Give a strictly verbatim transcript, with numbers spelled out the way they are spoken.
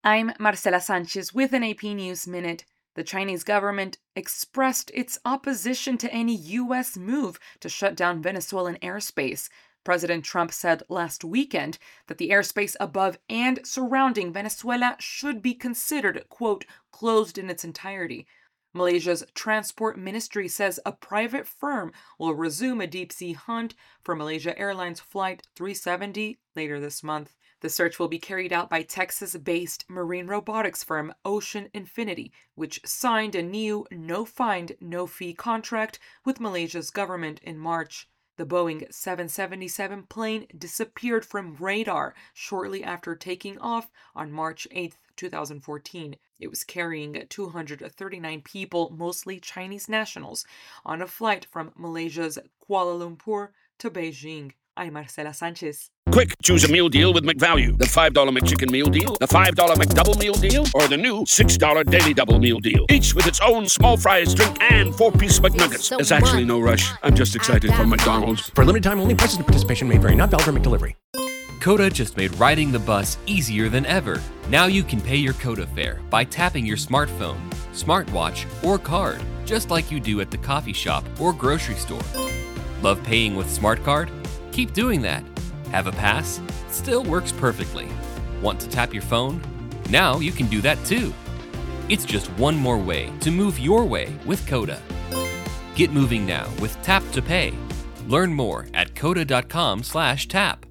I'm Marcela Sanchez with an A P News Minute. The Chinese government expressed its opposition to any U S move to shut down Venezuelan airspace. President Trump said last weekend that the airspace above and surrounding Venezuela should be considered, quote, closed in its entirety. Malaysia's Transport Ministry says a private firm will resume a deep-sea hunt for Malaysia Airlines Flight three seventy later this month. The search will be carried out by Texas-based marine robotics firm Ocean Infinity, which signed a new no-find, no-fee contract with Malaysia's government in March. The Boeing seven seventy-seven plane disappeared from radar shortly after taking off on March eighth, twenty fourteen. It was carrying two hundred thirty-nine people, mostly Chinese nationals, on a flight from Malaysia's Kuala Lumpur to Beijing. I'm Marcela Sanchez. Quick, choose a meal deal with McValue. The five dollar McChicken Meal Deal, the five dollar McDouble Meal Deal, or the new six dollar Daily Double Meal Deal. Each with its own small fries, drink, and four-piece McNuggets. So There's actually no rush. I'm just excited for McDonald's. For a limited time only, prices and participation may vary. Not valid for McDelivery. Coda just made riding the bus easier than ever. Now you can pay your Coda fare by tapping your smartphone, smartwatch, or card, just like you do at the coffee shop or grocery store. Love paying with Smart Card? Keep doing that. Have a pass? Still works perfectly. Want to tap your phone? Now you can do that too. It's just one more way to move your way with Coda. Get moving now with Tap to Pay. Learn more at coda dot com slash tap.